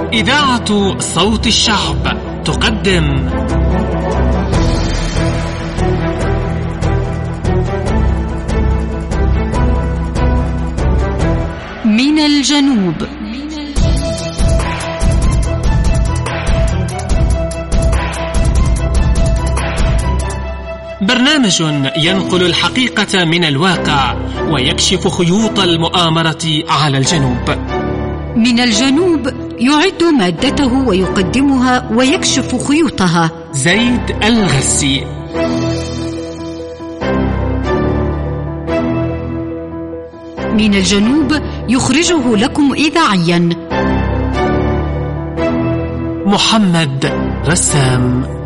إذاعة صوت الشعب تقدم من الجنوب. برنامج ينقل الحقيقة من الواقع ويكشف خيوط المؤامرة على الجنوب. من الجنوب يعد مادته ويقدمها ويكشف خيوطها زيد الغسي. من الجنوب يخرجه لكم إذاعيا محمد رسام.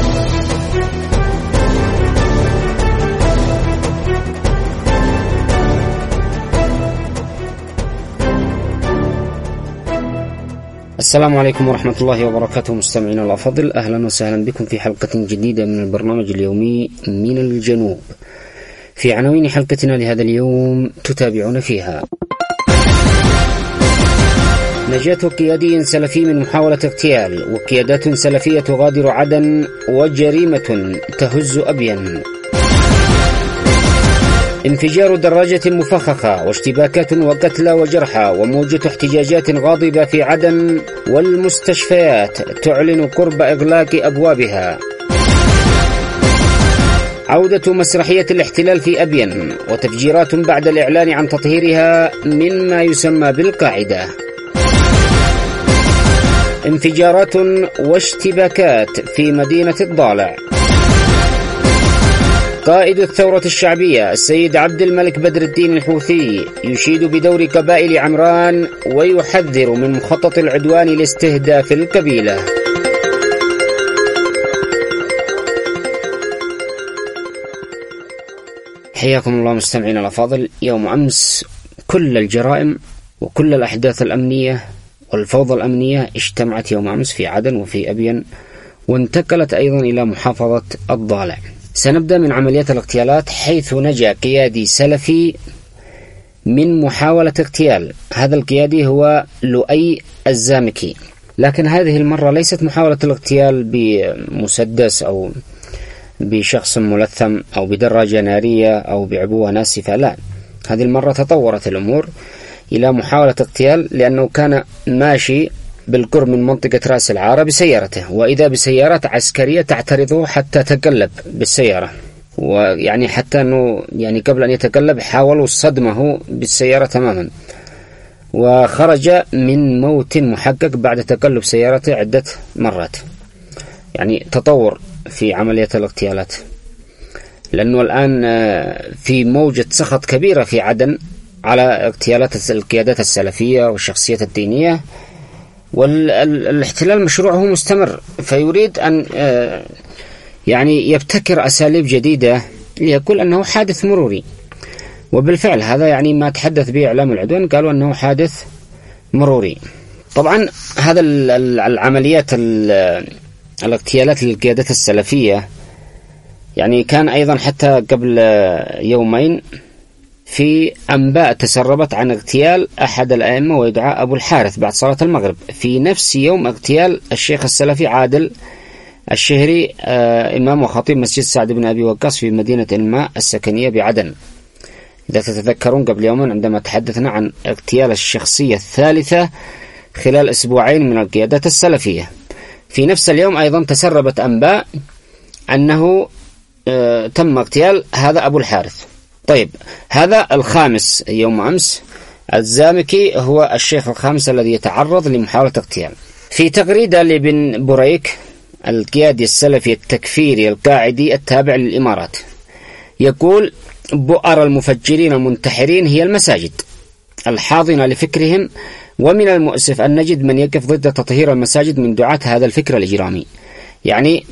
السلام عليكم ورحمة الله وبركاته مستمعينا الأفاضل، أهلا وسهلا بكم في حلقة جديدة من البرنامج اليومي من الجنوب. في عناوين حلقتنا لهذا اليوم تتابعون فيها: نجاة قيادي سلفي من محاولة اغتيال، وقيادات سلفية تغادر عدن، وجريمة تهز أبين، انفجار دراجة مفخخة، واشتباكات وقتلى وجرحى، وموجة احتجاجات غاضبة في عدن، والمستشفيات تعلن قرب إغلاق أبوابها، عودة مسرحية الاحتلال في أبين، وتفجيرات بعد الإعلان عن تطهيرها مما يسمى بالقاعدة، انفجارات واشتباكات في مدينة الضالع، قائد الثورة الشعبية السيد عبد الملك بدر الدين الحوثي يشيد بدور قبائل عمران ويحذر من مخطط العدوان لاستهداف القبيلة. حياكم الله مستمعينا الأفاضل. يوم أمس كل الجرائم وكل الأحداث الأمنية والفوضى الأمنية اجتمعت يوم أمس في عدن وفي أبين، وانتقلت أيضا إلى محافظة الضالع. سنبدأ من عمليات الاغتيالات، حيث نجا قيادي سلفي من محاولة اغتيال. هذا القيادي هو لؤي الزامكي، لكن هذه المرة ليست محاولة الاغتيال بمسدس أو بشخص ملثم أو بدراجة نارية أو بعبوة ناسفة، لا، هذه المرة تطورت الأمور إلى محاولة اغتيال، لأنه كان ماشي بالقرب من منطقة رأس العارة بسيارته، وإذا بسيارات عسكرية تعترضه حتى تقلب بالسيارة، ويعني حتى أنه يعني قبل أن يتقلب حاولوا صدمه بالسيارة تماما، وخرج من موت محقق بعد تقلب سيارته عدة مرات. يعني تطور في عملية الاغتيالات، لأنه الآن في موجة سخط كبيرة في عدن على اغتيالات القيادات السلفية والشخصيات الدينية، والاحتلال مشروعه مستمر، فيريد أن يعني يبتكر أساليب جديدة ليقول أنه حادث مروري. وبالفعل هذا يعني ما تحدث به إعلام العدوان، قالوا أنه حادث مروري. طبعا هذا العمليات الاغتيالات للقيادات السلفية يعني كان أيضا حتى قبل يومين في أنباء تسربت عن اغتيال أحد الأئمة ويدعى أبو الحارث بعد صلاة المغرب، في نفس يوم اغتيال الشيخ السلفي عادل الشهري إمام وخطيب مسجد سعد بن أبي وقاص في مدينة الماء السكنية بعدن. إذا تتذكرون قبل يومين عندما تحدثنا عن اغتيال الشخصية الثالثة خلال أسبوعين من القيادات السلفية، في نفس اليوم أيضا تسربت أنباء أنه تم اغتيال هذا أبو الحارث. طيب، هذا الخامس يوم أمس، الزامكي هو الشيخ الخامس الذي يتعرض لمحاولة اغتيال. في تغريدة لابن بريك القيادي السلفي التكفيري القاعدي التابع للإمارات، يقول: بؤر المفجرين المنتحرين هي المساجد الحاضنة لفكرهم، ومن المؤسف أن نجد من يقف ضد تطهير المساجد من دعاة هذا الفكر الإجرامي. يعني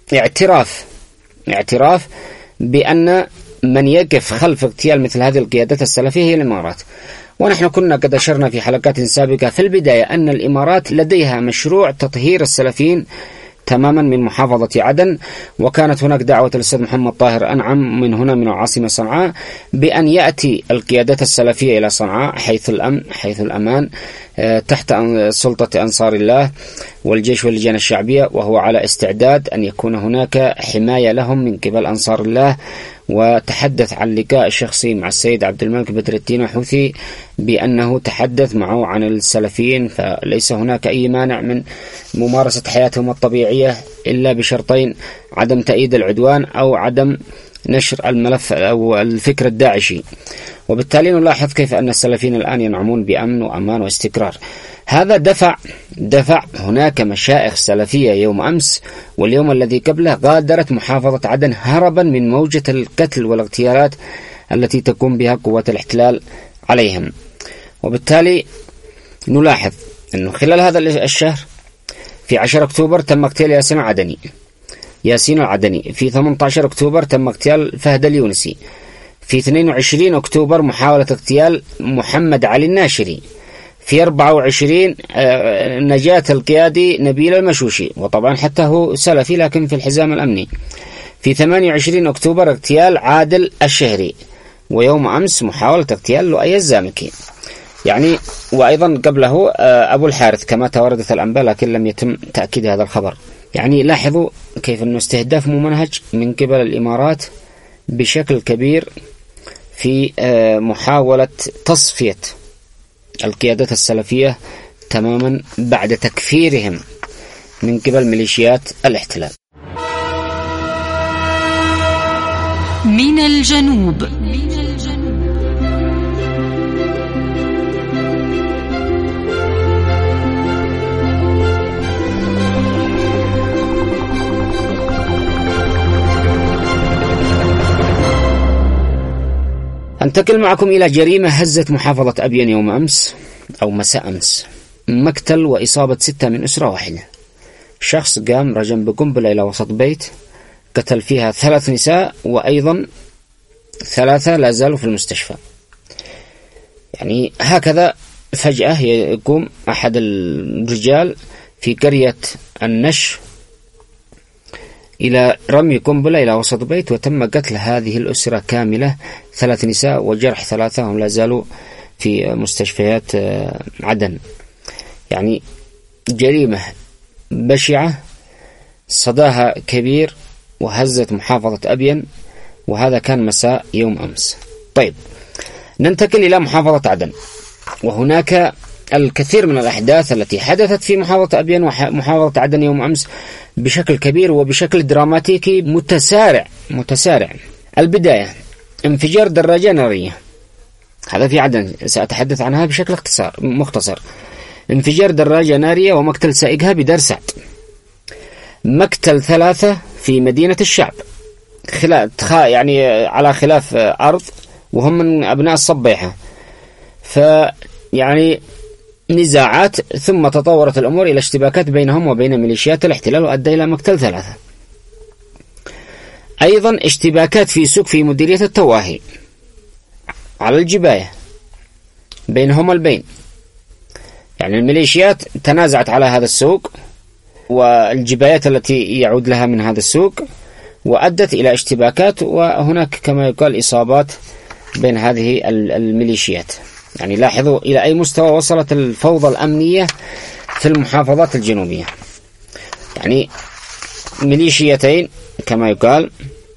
اعتراف بأن من يقف خلف اغتيال مثل هذه القيادات السلفية هي الإمارات. ونحن كنا قد أشرنا في حلقات سابقة في البداية أن الإمارات لديها مشروع تطهير السلفيين تماما من محافظة عدن، وكانت هناك دعوة للأستاذ محمد طاهر أنعم من هنا من العاصمة صنعاء بأن يأتي القيادات السلفية إلى صنعاء حيث الأمن حيث الأمان تحت سلطة أنصار الله والجيش واللجان الشعبية، وهو على استعداد أن يكون هناك حماية لهم من قبل أنصار الله. وتحدث عن لقاء شخصي مع السيد عبد الملك بدر الدين الحوثي بأنه تحدث معه عن السلفيين، فليس هناك أي مانع من ممارسة حياتهم الطبيعية إلا بشرطين: عدم تأييد العدوان أو عدم نشر الملف أو الفكر الداعشي. وبالتالي نلاحظ كيف أن السلفيين الآن ينعمون بأمن وأمان واستقرار. هذا دفع هناك مشائخ سلفية يوم أمس واليوم الذي قبله غادرت محافظة عدن هربا من موجة القتل والاغتيالات التي تقوم بها قوات الاحتلال عليهم. وبالتالي نلاحظ أنه خلال هذا الشهر في 10 أكتوبر تم اغتيال ياسين العدني، في 18 أكتوبر تم اغتيال فهد اليونسي، في 22 أكتوبر محاولة اغتيال محمد علي الناشري، في 24 نجاة القيادي نبيل المشوشي، وطبعا حتى هو سلفي لكن في الحزام الأمني، في 28 أكتوبر اغتيال عادل الشهري، ويوم أمس محاولة اغتيال لؤي الزامكي يعني، وأيضا قبله أبو الحارث كما توردت الأنباء لكن لم يتم تأكيد هذا الخبر. يعني لاحظوا كيف أنه استهداف ممنهج من قبل الإمارات بشكل كبير في محاولة تصفية القيادات السلفية تماما بعد تكفيرهم من قبل ميليشيات الاحتلال. من الجنوب. أنتقل معكم إلى جريمة هزت محافظة أبين يوم أمس أو مساء أمس: مقتل وإصابة 6 من أسرة واحدة. شخص قام رجم بقنبلة إلى وسط بيت قتل فيها 3 نساء، وأيضا 3 لا زالوا في المستشفى. يعني هكذا فجأة يقوم أحد الرجال في قرية النش إلى رمي قنبلة إلى وسط بيت، وتم قتل هذه الأسرة كاملة، 3 نساء وجرح 3 هم لا زالوا في مستشفيات عدن. يعني جريمة بشعة صداها كبير وهزت محافظة أبين، وهذا كان مساء يوم أمس. طيب ننتقل إلى محافظة عدن، وهناك الكثير من الأحداث التي حدثت في محافظة أبين ومحافظة عدن يوم أمس بشكل كبير وبشكل دراماتيكي متسارع. البداية: انفجار دراجة نارية، هذا في عدن، سأتحدث عنها بشكل مختصر. انفجار دراجة نارية ومقتل سائقها بدار سعد. مقتل 3 في مدينة الشعب، يعني على خلاف أرض، وهم من أبناء الصبيحة، فيعني نزاعات، ثم تطورت الأمور إلى اشتباكات بينهم وبين ميليشيات الاحتلال وأدى إلى مقتل 3. أيضا اشتباكات في سوق في مديرية التواهي على الجباية بينهم البين، يعني الميليشيات تنازعت على هذا السوق والجبايات التي يعود لها من هذا السوق، وأدت إلى اشتباكات، وهناك كما يقال إصابات بين هذه الميليشيات. يعني لاحظوا إلى أي مستوى وصلت الفوضى الأمنية في المحافظات الجنوبية. يعني ميليشيتين كما يقال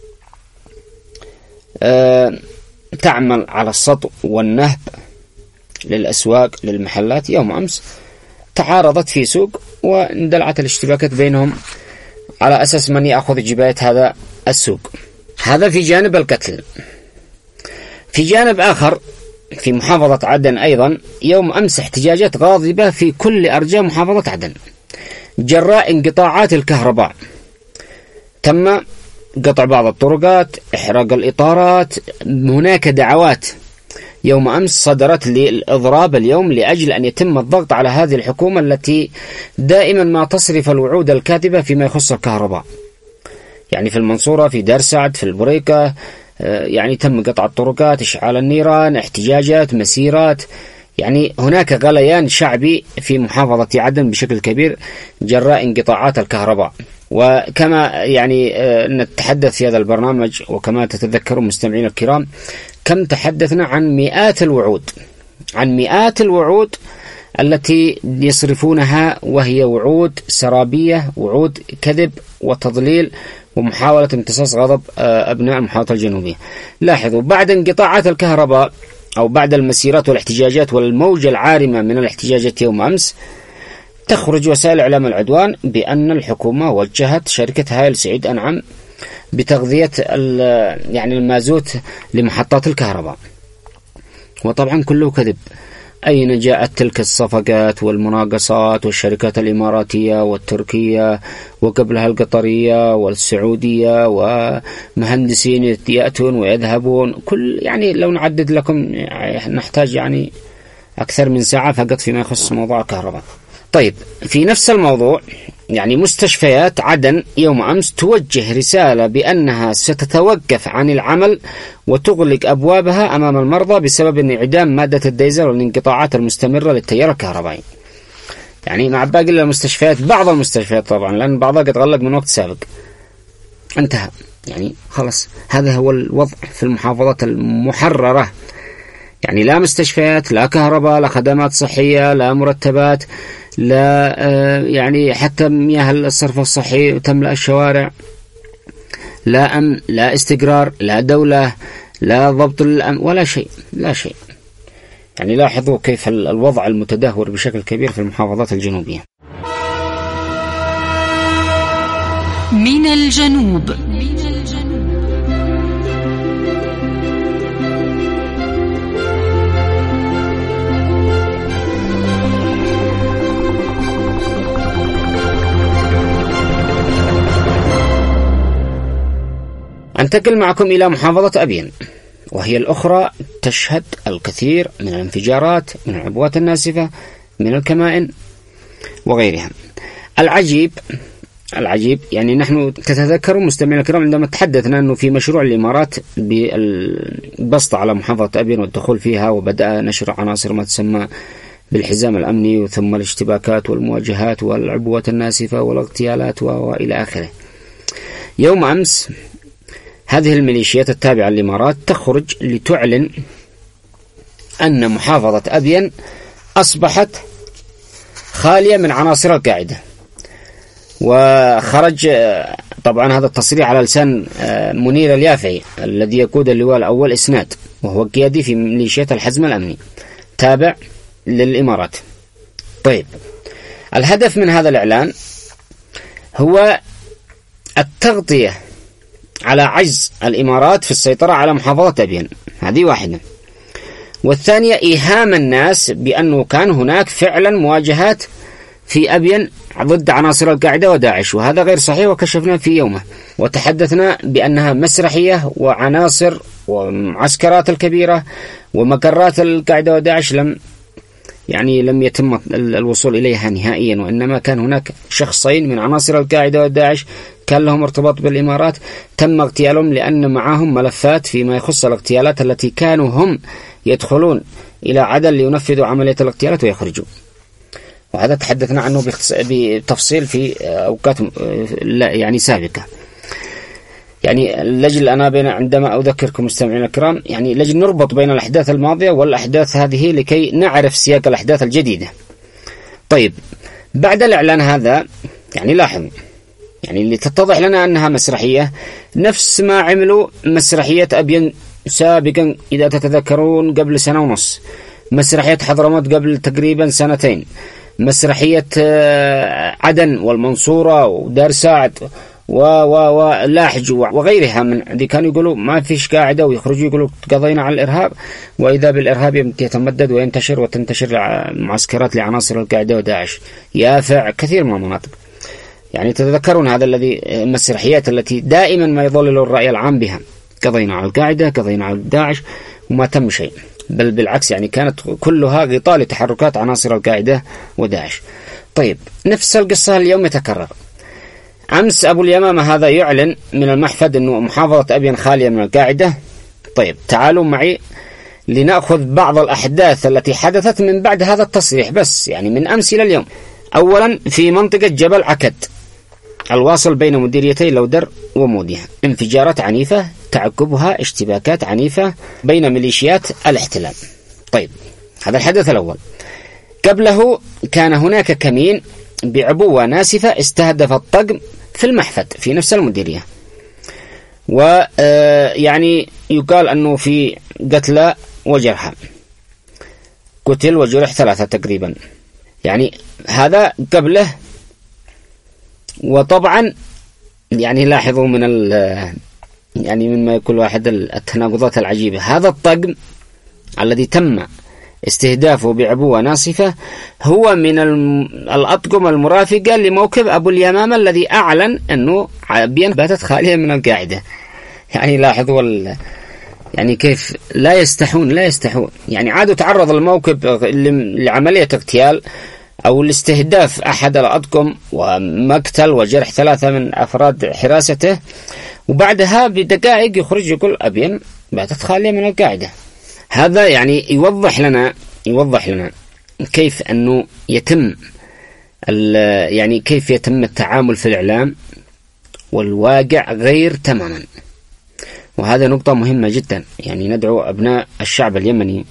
تعمل على السطو والنهب للأسواق للمحلات. يوم أمس تعارضت في سوق واندلعت الاشتباكات بينهم على أساس من يأخذ جباية هذا السوق. هذا في جانب القتل. في جانب آخر في محافظة عدن أيضا يوم أمس احتجاجات غاضبة في كل أرجاء محافظة عدن جراء انقطاعات الكهرباء. تم قطع بعض الطرقات، إحراق الإطارات. هناك دعوات يوم أمس صدرت للإضراب اليوم لأجل أن يتم الضغط على هذه الحكومة التي دائما ما تصرف الوعود الكاذبة فيما يخص الكهرباء. يعني في المنصورة، في دار سعد، في البريكة، يعني تم قطع الطرقات، إشعال النيران، احتجاجات، مسيرات. يعني هناك غليان شعبي في محافظة عدن بشكل كبير جراء انقطاعات الكهرباء. وكما يعني نتحدث في هذا البرنامج وكما تتذكرون مستمعين الكرام كم تحدثنا عن مئات الوعود التي يصرفونها، وهي وعود سرابية، وعود كذب وتضليل ومحاولة امتصاص غضب أبناء المحافظة الجنوبية. لاحظوا، بعد انقطاعات الكهرباء أو بعد المسيرات والاحتجاجات والموجة العارمة من الاحتجاجات يوم أمس، تخرج وسائل إعلام العدوان بأن الحكومة وجهت شركة هايل سعيد أنعم بتغذية يعني المازوت لمحطات الكهرباء، وطبعا كله كذب. أين جاءت تلك الصفقات والمناقصات والشركات الإماراتية والتركية وقبلها القطرية والسعودية ومهندسين يأتون ويذهبون؟ كل يعني لو نعدد لكم نحتاج يعني أكثر من ساعة فقط فيما يخص موضوع الكهرباء. طيب، في نفس الموضوع يعني مستشفيات عدن يوم أمس توجه رسالة بأنها ستتوقف عن العمل وتغلق أبوابها أمام المرضى بسبب انعدام مادة الديزل والانقطاعات المستمرة للتيار الكهربائي. يعني مع باقي المستشفيات، بعض المستشفيات طبعا، لأن بعضها قد غلق من وقت سابق، انتهى يعني خلص. هذا هو الوضع في المحافظات المحررة، يعني لا مستشفيات، لا كهرباء، لا خدمات صحية، لا مرتبات، لا يعني حتى مياه الصرف الصحي تملأ الشوارع، لا أمن، لا استقرار، لا دولة، لا ضبط الأمن، ولا شيء، لا شيء. يعني لاحظوا كيف الوضع المتدهور بشكل كبير في المحافظات الجنوبية. من الجنوب. أنتقل معكم إلى محافظة أبين، وهي الأخرى تشهد الكثير من الانفجارات، من العبوات الناسفة، من الكمائن وغيرها. العجيب يعني نحن تتذكروا مستمعينا الكرام عندما تحدثنا أنه في مشروع الإمارات بالبسط على محافظة أبين والدخول فيها، وبدأ نشر عناصر ما تسمى بالحزام الأمني، وثم الاشتباكات والمواجهات والعبوات الناسفة والاغتيالات وإلى آخره. يوم أمس هذه الميليشيات التابعة للإمارات تخرج لتعلن أن محافظة أبين أصبحت خالية من عناصر القاعدة. وخرج طبعا هذا التصريح على لسان منير اليافعي الذي يقود اللواء الأول إسناد، وهو قيادي في ميليشيات الحزم الأمني تابع للإمارات. طيب، الهدف من هذا الإعلان هو التغطية على عجز الإمارات في السيطرة على محافظة أبين، هذه واحدة. والثانية إيهام الناس بأنه كان هناك فعلا مواجهات في أبين ضد عناصر القاعدة وداعش، وهذا غير صحيح، وكشفنا في يومه وتحدثنا بأنها مسرحية، وعناصر ومعسكرات الكبيرة ومقرات القاعدة وداعش لم يتم الوصول إليها نهائيا، وإنما كان هناك شخصين من عناصر القاعدة وداعش كان لهم ارتباط بالإمارات تم اغتيالهم، لأن معهم ملفات فيما يخص الاغتيالات التي كانوا هم يدخلون إلى عدن لينفذوا عملية الاغتيالات ويخرجوا. وهذا تحدثنا عنه بتفصيل في أوقات يعني سابقة. يعني لجل أنا عندما أذكركم مستمعينا الكرام، يعني لجل نربط بين الأحداث الماضية والأحداث هذه لكي نعرف سياق الأحداث الجديدة. طيب، بعد الإعلان هذا يعني لاحظوا يعني اللي تتضح لنا أنها مسرحية، نفس ما عملوا مسرحية أبين سابقا إذا تتذكرون قبل سنة ونص، مسرحية حضرموت قبل تقريبا سنتين، مسرحية عدن والمنصورة ودار ساعد ولاحج وغيرها من ذي، كانوا يقولوا ما فيش قاعدة ويخرجوا يقولوا قضينا على الإرهاب، وإذا بالإرهاب يتمدد وينتشر وتنتشر معسكرات لعناصر القاعدة وداعش يافع كثير من المناطق. يعني تتذكرون هذا الذي المسرحيات التي دائما ما يضلل الرأي العام بها، قضينا على القاعدة، قضينا على داعش، وما تم شيء، بل بالعكس يعني كانت كلها غطاء لتحركات عناصر القاعدة وداعش. طيب، نفس القصة اليوم يتكرر. أمس أبو اليمامة هذا يعلن من المحفد أنه محافظة أبين خالية من القاعدة. طيب، تعالوا معي لنأخذ بعض الأحداث التي حدثت من بعد هذا التصريح، بس يعني من أمس إلى اليوم. أولا، في منطقة جبل عكد الواصل بين مديريتي لودر وموديها، انفجارات عنيفة تعقبها اشتباكات عنيفة بين ميليشيات الاحتلال. طيب، هذا الحدث الأول. قبله كان هناك كمين بعبوة ناسفة استهدف الطقم في المحفد في نفس المديرية، ويعني يقال أنه في قتلى وجرحى، قتل وجرح 3 تقريبا، يعني هذا قبله. وطبعا يعني لاحظوا من يعني مما يقول واحد التناقضات العجيبة، هذا الطقم الذي تم استهدافه بعبوة ناصفة هو من الأطقم المرافقة لموكب أبو اليمامة الذي أعلن أنه عابيا باتت خالية من القاعدة. يعني لاحظوا يعني كيف لا يستحون يعني عادوا تعرض الموكب لعملية اغتيال أو الاستهداف أحد الأطقم ومقتل وجرح 3 من أفراد حراسته، وبعدها بدقائق يخرج يقول أبين باتت خالية من القاعدة. هذا يعني يوضح لنا كيف أنه يتم يعني كيف يتم التعامل في الإعلام والواقع غير تماما. وهذا نقطة مهمة جدا. يعني ندعو أبناء الشعب اليمني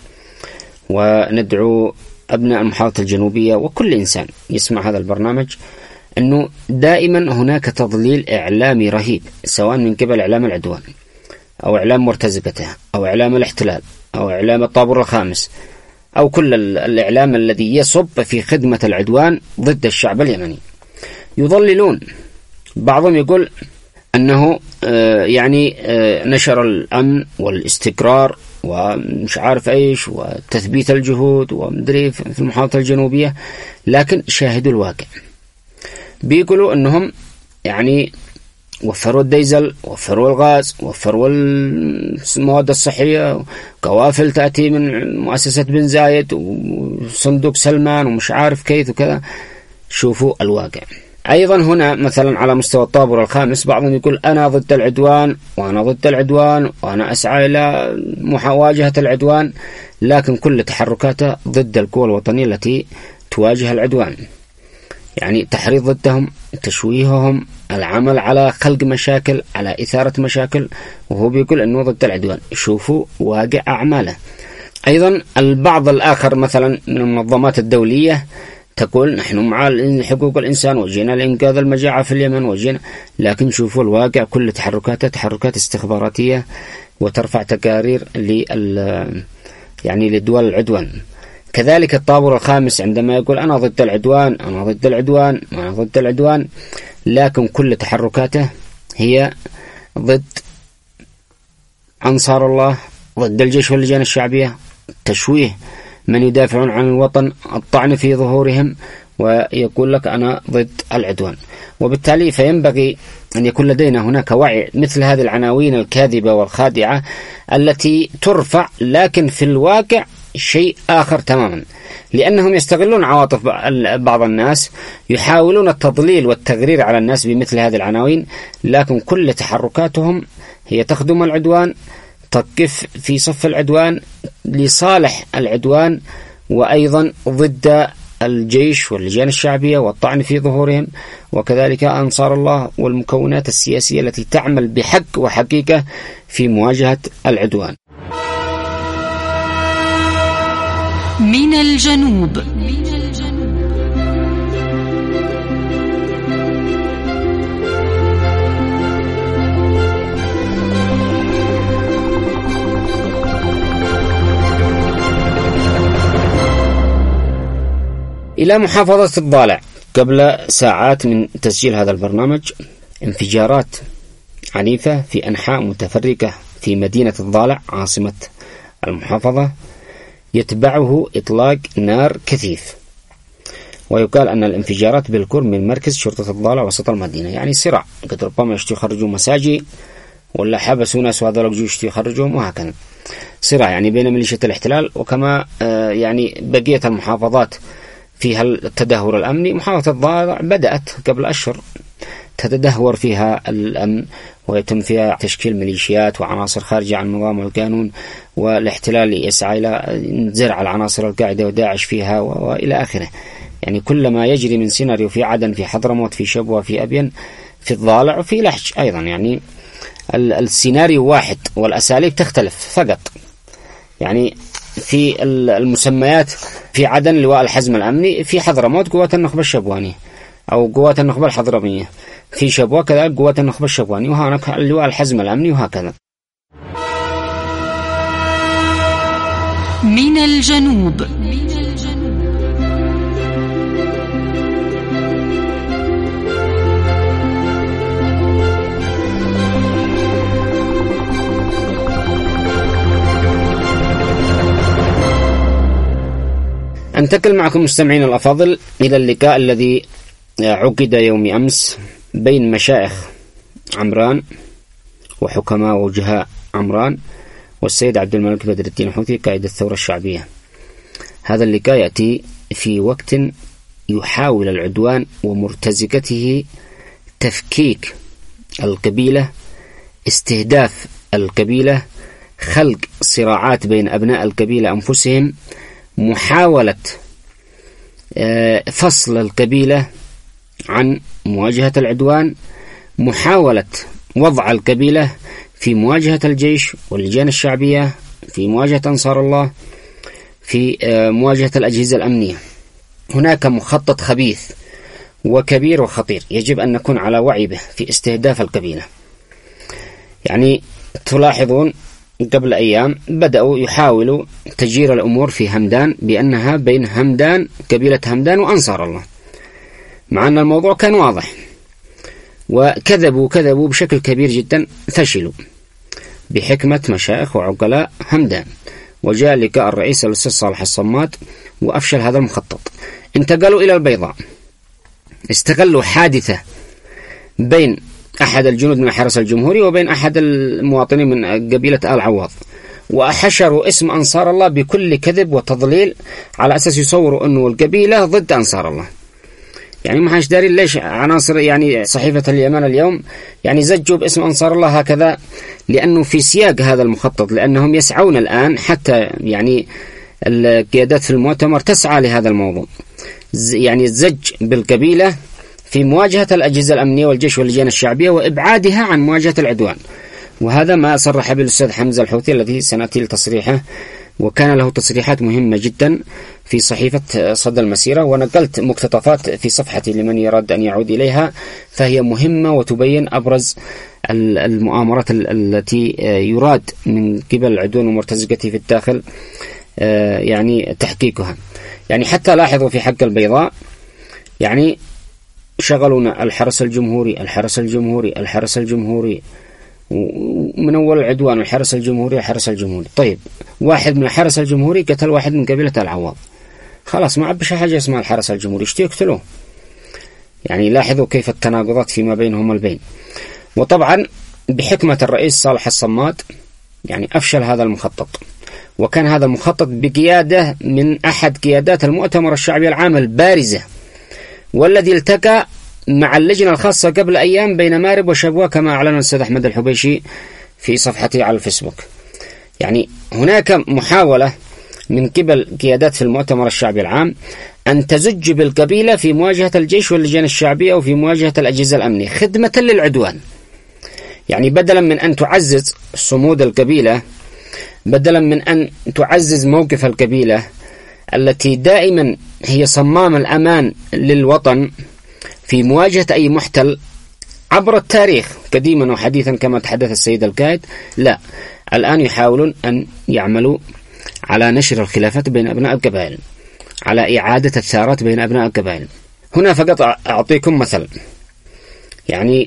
وندعو أبناء المحافظة الجنوبية وكل إنسان يسمع هذا البرنامج أنه دائما هناك تضليل إعلامي رهيب، سواء من قبل إعلام العدوان أو إعلام مرتزقته أو إعلام الاحتلال أو إعلام الطابور الخامس أو كل الإعلام الذي يصب في خدمة العدوان ضد الشعب اليمني. يضللون، بعضهم يقول أنه يعني نشر الأمن والاستقرار ومش عارف ايش وتثبيت الجهود ومدري في المحافظة الجنوبية، لكن شاهدوا الواقع. بيقولوا انهم يعني وفروا الديزل، وفروا الغاز، وفروا المواد الصحية، قوافل تأتي من مؤسسة بن زايد وصندوق سلمان ومش عارف كيف وكذا. شوفوا الواقع. أيضا هنا مثلا على مستوى الطابور الخامس بعضهم يقول أنا ضد العدوان وأنا ضد العدوان وأنا أسعى إلى مواجهة العدوان، لكن كل تحركاته ضد القوى الوطنية التي تواجه العدوان، يعني تحريض ضدهم، تشويههم، العمل على خلق مشاكل، على إثارة مشاكل، وهو بيقول أنه ضد العدوان. شوفوا واقع أعماله. أيضا البعض الآخر مثلا من المنظمات الدولية تقول نحن مع حقوق الإنسان وجينا لإنقاذ المجاعة في اليمن وجينا، لكن شوفوا الواقع كل تحركاته تحركات استخباراتية وترفع تقارير يعني لدول العدوان. كذلك الطابور الخامس عندما يقول أنا ضد العدوان أنا ضد العدوان أنا ضد العدوان، لكن كل تحركاته هي ضد أنصار الله، ضد الجيش واللجان الشعبية، تشويه من يدافعون عن الوطن، الطعن في ظهورهم، ويقول لك أنا ضد العدوان. وبالتالي فينبغي أن يكون لدينا هناك وعي مثل هذه العناوين الكاذبة والخادعة التي ترفع، لكن في الواقع شيء آخر تماما، لأنهم يستغلون عواطف بعض الناس، يحاولون التضليل والتغرير على الناس بمثل هذه العناوين، لكن كل تحركاتهم هي تخدم العدوان، تقف في صف العدوان لصالح العدوان، وأيضا ضد الجيش واللجان الشعبية والطعن في ظهورهم، وكذلك أنصار الله والمكونات السياسية التي تعمل بحق وحقيقة في مواجهة العدوان. من الجنوب. إلى محافظة الضالع. قبل ساعات من تسجيل هذا البرنامج انفجارات عنيفة في أنحاء متفرقة في مدينة الضالع عاصمة المحافظة، يتبعه إطلاق نار كثيف. ويقال أن الانفجارات بالقرب من مركز شرطة الضالع وسط المدينة، يعني صراع، قد ربما يشتوا يخرجوا مساجي ولا حبسوا ناس وهذا لقوا يشتوا يخرجوهم، وهكذا صراع يعني بين ميليشيا الاحتلال وكما يعني بقية المحافظات فيها التدهور الأمني. محافظة الضالع بدأت قبل أشهر تتدهور فيها الأمن، ويتم فيها تشكيل ميليشيات وعناصر خارجة عن النظام والقانون، والاحتلال يسعى إلى زرع العناصر القاعدة وداعش فيها وإلى آخره. يعني كل ما يجري من سيناريو في عدن، في حضرموت، في شبوة، في أبين، في الضالع، وفي لحج أيضا، يعني السيناريو واحد والأساليب تختلف فقط. يعني في المسميات في عدن لواء الحزم الأمني، في حضرموت قوات النخبة الشبوانية أو قوات النخبة الحضرمية، في شبوة كذلك قوات النخبة الشبوانية، وهناك لواء الحزم الأمني وهكذا. من الجنوب. أنتقل معكم مستمعين الأفاضل إلى اللقاء الذي عقد يوم أمس بين مشايخ عمران وحكماء ووجهاء عمران والسيد عبد الملك بدر الدين الحوثي قائد الثورة الشعبية. هذا اللقاء يأتي في وقت يحاول العدوان ومرتزقته تفكيك القبيلة، استهداف القبيلة، خلق صراعات بين أبناء القبيلة أنفسهم، محاولة فصل القبيلة عن مواجهة العدوان، محاولة وضع القبيلة في مواجهة الجيش واللجان الشعبية، في مواجهة أنصار الله، في مواجهة الأجهزة الأمنية. هناك مخطط خبيث وكبير وخطير يجب أن نكون على وعي به في استهداف القبيلة. يعني تلاحظون قبل أيام بدأوا يحاولوا تجير الأمور في همدان بأنها بين همدان، قبيلة همدان وأنصار الله، مع أن الموضوع كان واضح، وكذبوا بشكل كبير جدا، فشلوا بحكمة مشايخ وعقلاء همدان. وجاء لقاء الرئيس الأستاذ صالح الصماد وأفشل هذا المخطط. انتقلوا إلى البيضاء، استغلوا حادثة بين أحد الجنود من الحرس الجمهوري وبين أحد المواطنين من قبيلة آل عواض، وحشروا اسم أنصار الله بكل كذب وتضليل على أساس يصوروا أنه القبيلة ضد أنصار الله. يعني ما حاش دارين ليش عناصر يعني صحيفة اليمن اليوم يعني زجوا باسم أنصار الله هكذا، لأنه في سياق هذا المخطط، لأنهم يسعون الآن حتى يعني القيادات في المؤتمر تسعى لهذا الموضوع، يعني الزج بالقبيلة في مواجهة الأجهزة الأمنية والجيش واللجان الشعبية وإبعادها عن مواجهة العدوان. وهذا ما صرح به الأستاذ حمزة الحوثي الذي سنأتي لتصريحه، وكان له تصريحات مهمة جدا في صحيفة صدى المسيرة، ونقلت مقتطفات في صفحتي لمن يراد أن يعود إليها، فهي مهمة وتبين أبرز المؤامرات التي يراد من قبل العدوان ومرتزقته في الداخل يعني تحقيقها. يعني حتى لاحظوا في حق البيضاء يعني شغلونا الحرس الجمهوري من أول العدوان الحرس الجمهوري. طيب واحد من الحرس الجمهوري قتل واحد من قبيلة العواض، خلاص ما عبش حاجة اسمها الحرس الجمهوري، اشتي يقتلوه. يعني لاحظوا كيف التناقضات فيما بينهم البين. وطبعا بحكمة الرئيس صالح الصماد يعني أفشل هذا المخطط، وكان هذا المخطط بقيادة من أحد قيادات المؤتمر الشعبي العام البارزة، والذي التقى مع اللجنة الخاصة قبل أيام بين مارب وشبوة كما أعلن الأستاذ أحمد الحبيشي في صفحته على الفيسبوك. يعني هناك محاولة من قبل قيادات في المؤتمر الشعبي العام أن تزج بالقبيلة في مواجهة الجيش واللجان الشعبية وفي مواجهة الأجهزة الأمنية خدمة للعدوان. يعني بدلا من أن تعزز صمود القبيلة، بدلا من أن تعزز موقف القبيلة التي دائما هي صمام الأمان للوطن في مواجهة أي محتل عبر التاريخ قديما وحديثا كما تحدث السيد القائد، لا، الآن يحاولون أن يعملوا على نشر الخلافات بين أبناء القبائل، على إعادة الثارات بين أبناء القبائل. هنا فقط أعطيكم مثل، يعني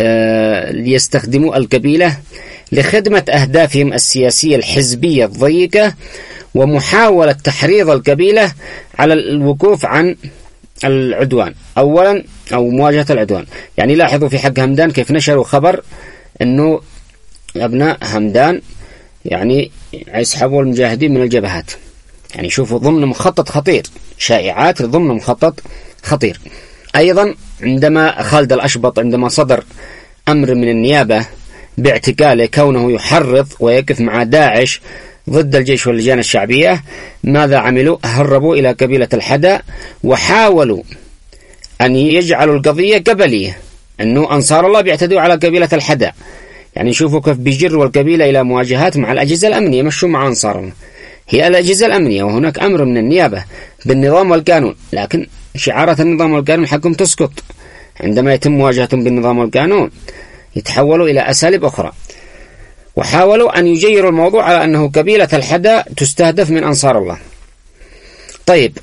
ليستخدموا القبيلة لخدمة أهدافهم السياسية الحزبية الضيقة، ومحاولة تحريض القبيلة على الوقوف عن العدوان أولا أو مواجهة العدوان. يعني لاحظوا في حق همدان كيف نشروا خبر أنه أبناء همدان يعني يسحبوا المجاهدين من الجبهات. يعني شوفوا ضمن مخطط خطير، شائعات ضمن مخطط خطير. أيضا عندما خالد الأشبط عندما صدر أمر من النيابة باعتقاله كونه يحرض ويقف مع داعش ضد الجيش واللجان الشعبية، ماذا عملوا؟ هربوا إلى قبيلة الحدا وحاولوا أن يجعلوا القضية قبلية، أنه أنصار الله بيعتدوا على قبيلة الحدا. يعني شوفوا كيف بيجروا القبيلة إلى مواجهات مع الأجهزة الأمنية، مشوا مع أنصار الله. هي الأجهزة الأمنية، وهناك أمر من النيابة بالنظام والقانون، لكن شعارات النظام والقانون حقهم تسقط عندما يتم مواجهتهم بالنظام والقانون، يتحولوا إلى أساليب أخرى. وحاولوا أن يجيروا الموضوع على أنه قبيلة الحدا تستهدف من أنصار الله. طيب،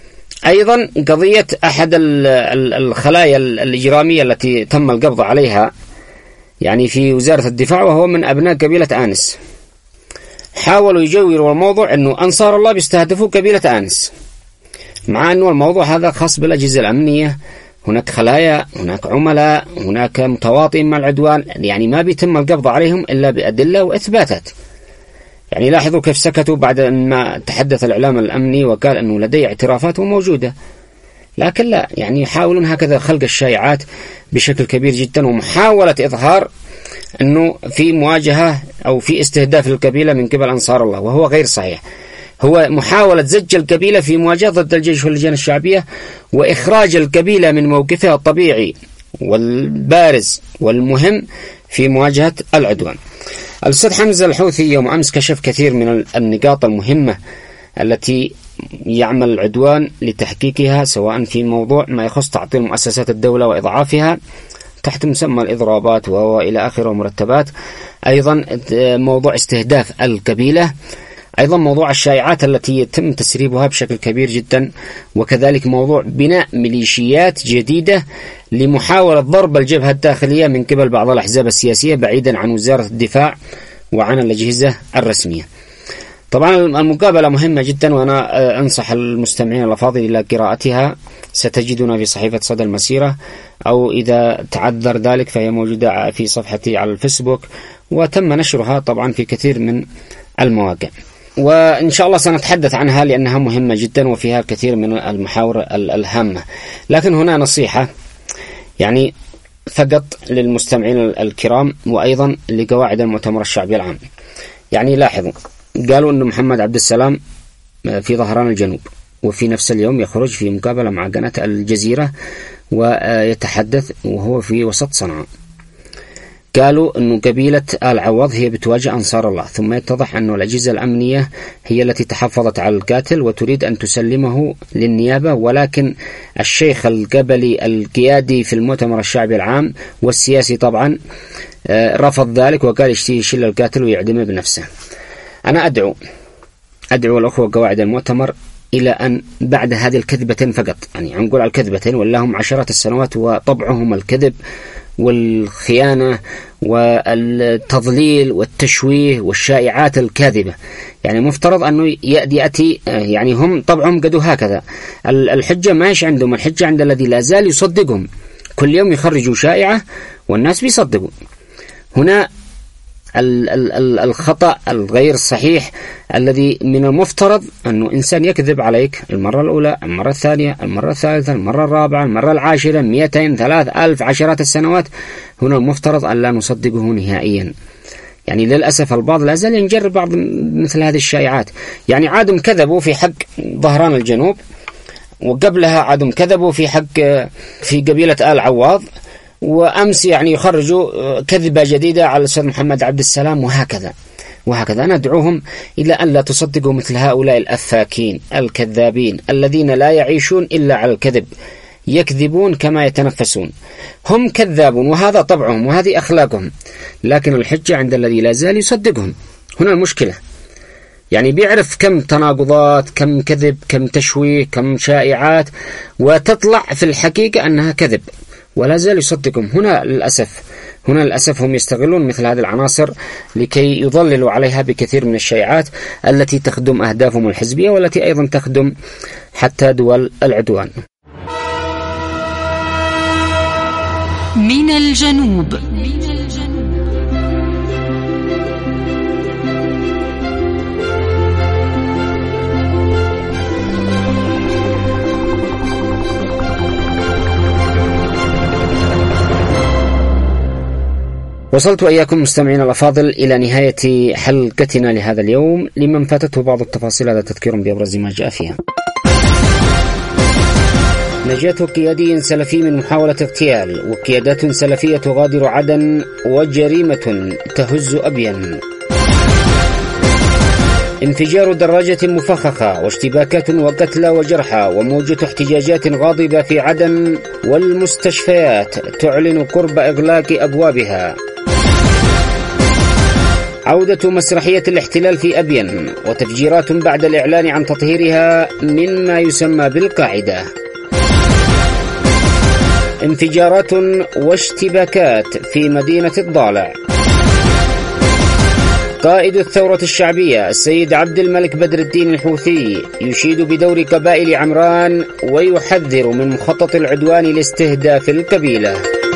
أيضا قضية أحد الخلايا الإجرامية التي تم القبض عليها يعني في وزارة الدفاع، وهو من أبناء قبيلة آنس. حاولوا يجوروا الموضوع أنه أنصار الله بيستهدفوا قبيلة آنس، مع أنه الموضوع هذا خاص بالأجهزة الأمنية. هناك خلايا، هناك عملاء، هناك متواطئين مع العدوان، يعني ما بيتم القبض عليهم إلا بأدلة وإثباتات. يعني لاحظوا كيف سكتوا بعد ما تحدث الإعلام الأمني وقال أنه لديه اعترافات وموجودة، لكن لا، يعني يحاولون هكذا خلق الشائعات بشكل كبير جدا، ومحاولة إظهار أنه في مواجهة أو في استهداف للقبيلة من قبل أنصار الله، وهو غير صحيح. هو محاولة زج القبيلة في مواجهة ضد الجيش واللجان الشعبية، وإخراج القبيلة من موقفها الطبيعي والبارز والمهم في مواجهة العدوان. الأستاذ حمزة الحوثي يوم أمس كشف كثير من النقاط المهمة التي يعمل العدوان لتحقيقها، سواء في موضوع ما يخص تعطيل مؤسسات الدولة وإضعافها تحت مسمى الإضرابات وإلى آخره ومرتبات، أيضا موضوع استهداف القبيلة، أيضا موضوع الشائعات التي يتم تسريبها بشكل كبير جدا، وكذلك موضوع بناء ميليشيات جديدة لمحاولة ضرب الجبهة الداخلية من قبل بعض الأحزاب السياسية بعيدا عن وزارة الدفاع وعن الأجهزة الرسمية. طبعا المقابلة مهمة جدا، وأنا أنصح المستمعين الأفاضل إلى قراءتها. ستجدنا في صحيفة صدى المسيرة، أو إذا تعذر ذلك فهي موجودة في صفحتي على الفيسبوك، وتم نشرها طبعا في كثير من المواقع، وإن شاء الله سنتحدث عنها لأنها مهمة جدا وفيها كثير من المحاور الهامة. لكن هنا نصيحة يعني فقط للمستمعين الكرام، وأيضا لقواعد المؤتمر الشعبي العام. يعني لاحظوا، قالوا أن محمد عبد السلام في ظهران الجنوب، وفي نفس اليوم يخرج في مقابلة مع قناة الجزيرة ويتحدث وهو في وسط صنعاء. قالوا أن قبيلة آل عوض هي بتواجه أنصار الله، ثم يتضح أن الأجهزة الأمنية هي التي تحفظت على القاتل وتريد أن تسلمه للنيابة، ولكن الشيخ القبلي القيادي في المؤتمر الشعبي العام والسياسي طبعا رفض ذلك، وقال يشيل القاتل ويعدمه بنفسه. أنا أدعو الأخوة قواعد المؤتمر إلى أن بعد هذه الكذبتين فقط، يعني نقول على الكذبتين ولهم عشرات السنوات وطبعهم الكذب والخيانة والتضليل والتشويه والشائعات الكاذبة، يعني مفترض أنه يأتي يعني هم طبعهم قدوا هكذا. الحجة ما يش عندهم، الحجة عند الذي لا زال يصدقهم، كل يوم يخرجوا شائعة والناس بيصدقوا. هنا الخطأ الغير صحيح الذي من المفترض أنه إنسان يكذب عليك المرة الأولى، المرة الثانية، المرة الثالثة، المرة الرابعة، المرة العاشرة، 200، 3000، عشرات السنوات، هنا المفترض أن لا نصدقه نهائيا. يعني للأسف البعض لا زال ينجرب بعض مثل هذه الشائعات. يعني عادهم كذبوا في حق ظهران الجنوب، وقبلها عادهم كذبوا في قبيلة آل عواض، وأمس يعني يخرجوا كذبة جديدة على الأستاذ محمد عبد السلام، وهكذا. أنا أدعوهم إلى أن لا تصدقوا مثل هؤلاء الأفاكين الكذابين الذين لا يعيشون إلا على الكذب، يكذبون كما يتنفسون. هم كذابون وهذا طبعهم وهذه أخلاقهم، لكن الحجة عند الذي لا زال يصدقهم. هنا المشكلة، يعني بيعرف كم تناقضات، كم كذب، كم تشويه، كم شائعات، وتطلع في الحقيقة أنها كذب ولا زال يصدقهم. هنا للأسف هم يستغلون مثل هذه العناصر لكي يضللوا عليها بكثير من الشائعات التي تخدم أهدافهم الحزبية، والتي أيضا تخدم حتى دول العدوان. من الجنوب. وصلت وإياكم مستمعين الأفاضل إلى نهاية حلقتنا لهذا اليوم. لمن فاتته بعض التفاصيل هذا تذكير بأبرز ما جاء فيها. نجاة قيادي سلفي من محاولة اغتيال، وقيادات سلفية تغادر عدن، وجريمة تهز أبين. انفجار دراجة مفخخة واشتباكات وقتلى وجرحى وموجة احتجاجات غاضبة في عدن، والمستشفيات تعلن قرب إغلاق أبوابها. عودة مسرحية الاحتلال في أبين وتفجيرات بعد الإعلان عن تطهيرها مما يسمى بالقاعدة. انفجارات واشتباكات في مدينة الضالع. قائد الثورة الشعبية السيد عبد الملك بدر الدين الحوثي يشيد بدور قبائل عمران ويحذر من مخطط العدوان لاستهداف القبيلة.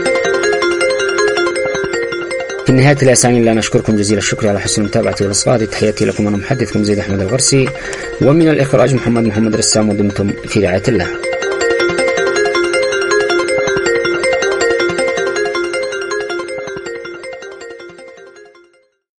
في نهاية الأساني لا نشكركم جزيل الشكر على حسن المتابعة والإصغاء. تحياتي لكم أنا محدثكم زيد أحمد الغرسي، ومن الإخراج محمد رسام، ودمتم في رعاية الله.